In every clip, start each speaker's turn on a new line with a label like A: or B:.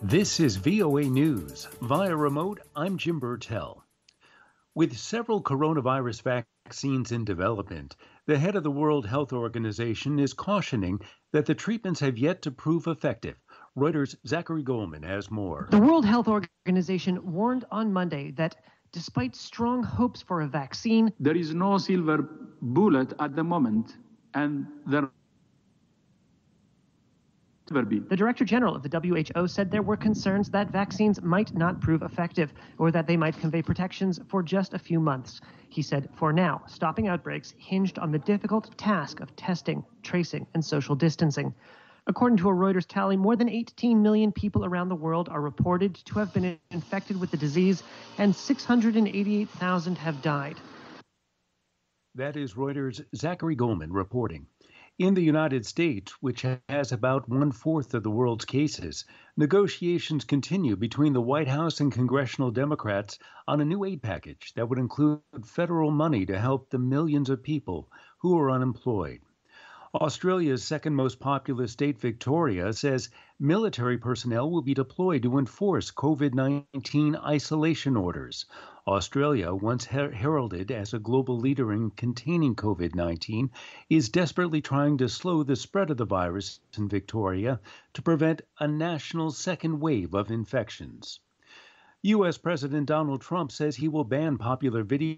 A: This is VOA News. Via remote, I'm Jim Burtell. With several coronavirus vaccines in development, the head of the World Health Organization is cautioning that the treatments have yet to prove effective. Reuters' Zachary Goldman has more.
B: The World Health Organization warned on Monday that despite strong hopes for a vaccine,
C: there is no silver bullet at the moment, and there never be.
B: The Director General of the WHO said there were concerns that vaccines might not prove effective or that they might convey protections for just a few months. He said, for now, stopping outbreaks hinged on the difficult task of testing, tracing, and social distancing. According to a Reuters tally, more than 18 million people around the world are reported to have been infected with the disease, and 688,000 have died.
A: That is Reuters' Zachary Goldman reporting. In the United States, which has about 1/4 of the world's cases, negotiations continue between the White House and congressional Democrats on a new aid package that would include federal money to help the millions of people who are unemployed. Australia's second most populous state, Victoria, says military personnel will be deployed to enforce COVID-19 isolation orders. Australia, once heralded as a global leader in containing COVID-19, is desperately trying to slow the spread of the virus in Victoria to prevent a national second wave of infections. U.S. President Donald Trump says he will ban popular video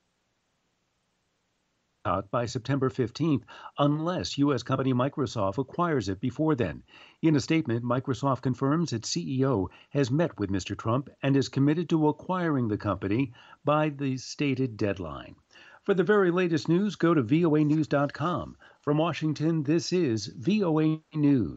A: by September 15th unless U.S. company Microsoft acquires it before then. In a statement, Microsoft confirms its CEO has met with Mr. Trump and is committed to acquiring the company by the stated deadline. For the very latest news, go to voanews.com. From Washington, this is VOA News.